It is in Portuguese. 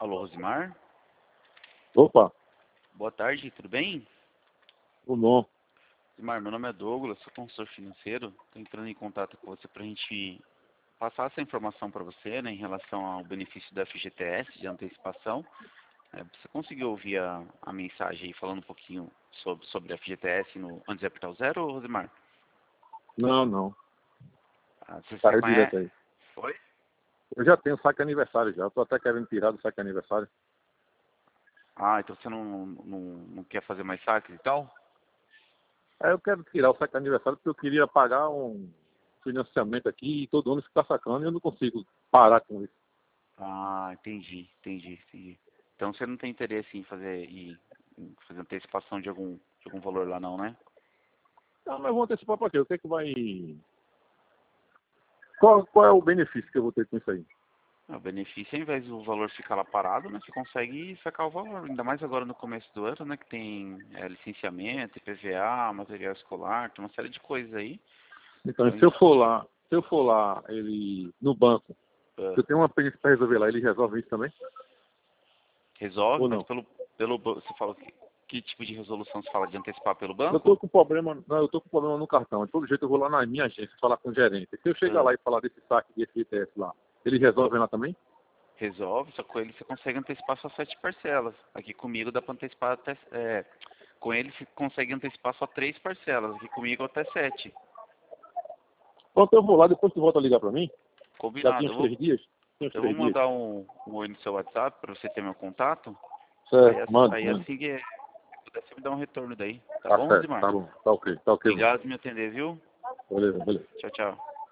Alô, Rosimar? Opa, Boa tarde, tudo bem? tudo bom. Rosimar, meu nome é Douglas, sou consultor financeiro. Estou entrando em contato com você para a gente passar essa informação para você, né, em relação ao benefício da FGTS de antecipação. Você conseguiu ouvir a mensagem aí falando um pouquinho sobre a FGTS antes de apertar o zero, Rosimar? Não. Você Saiu conhece? direto aí. Oi? Eu já tenho saque aniversário já. Tô até querendo tirar do saque aniversário. Ah, então você não quer fazer mais saques e tal? Aí eu quero tirar o saque aniversário porque eu queria pagar um financiamento aqui e todo ano ficar sacando e eu não consigo parar com isso. Ah, entendi. Então você não tem interesse em fazer antecipação de algum valor lá não, né? Não, mas eu vou antecipar para quê? O que é que vai... Qual é o benefício que eu vou ter com isso aí? O benefício, ao invés do valor ficar lá parado, né, você consegue sacar o valor. Ainda mais agora no começo do ano, né, que tem licenciamento, IPVA, material escolar, tem uma série de coisas aí. Então, Então, se eu for lá, ele no banco, ah, se eu tenho uma pendência para resolver lá, ele resolve isso também? resolve, Ou mas não? você fala que tipo de resolução você fala de antecipar pelo Eu tô banco? com problema, não, eu tô com problema no cartão. De todo jeito eu vou lá na minha agência falar com o gerente. Se eu chegar Ah, lá e falar desse saque de FGTS lá, ele resolve lá também? resolve, só com ele você consegue antecipar só 7 parcelas. Aqui comigo dá para antecipar até... com ele você consegue antecipar só 3 parcelas, aqui comigo até 7. Pronto, eu vou lá, depois tu volta a ligar pra mim. Daqui Combinado. uns 3 dias. Tem uns Eu vou 3 dias. mandar um oi no seu WhatsApp para você ter meu contato. Aí, Certo, manda, aí manda. assim que puder, você me dá um retorno daí. Tá Tá bom, certo, Rosimar? tá bom. Tá ok, Obrigado por me atender, viu? beleza. Tchau, tchau.